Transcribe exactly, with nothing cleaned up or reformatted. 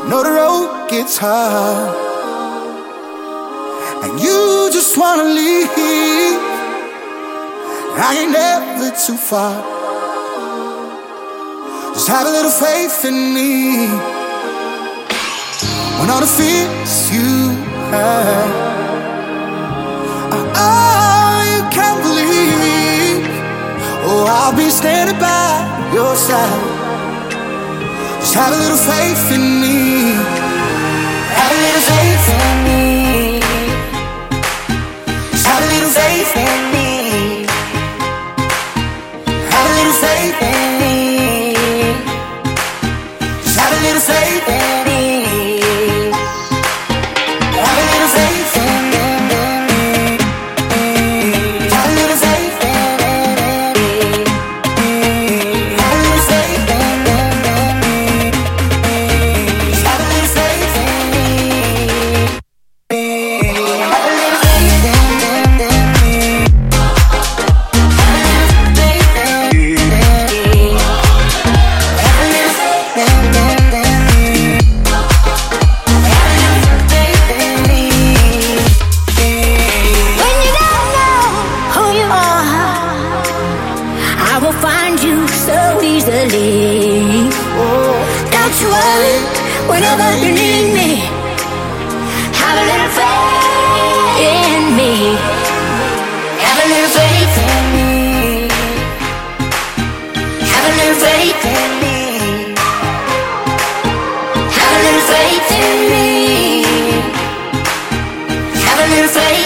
Know the road gets hard, and you just wanna leave. I ain't never too far. Just have a little faith in me. When all the fears you have are all you can believe, oh, I'll be standing by your side. Just have a little faith in me. Have a little faith in me. Just have a little faith in me. Have a little faith in me. Just have a little faith in me. Have a little faith in me. Have a little faith in me. Have a little faith in me. Have a little faith in me. Have a little faith in me. When you don't know who you are, I will find you so easily. Don't you worry, whenever you need me, have a little faith in me. Have a little faith in me. Have a little faith in me. Have a little faith in me. Have a little faith.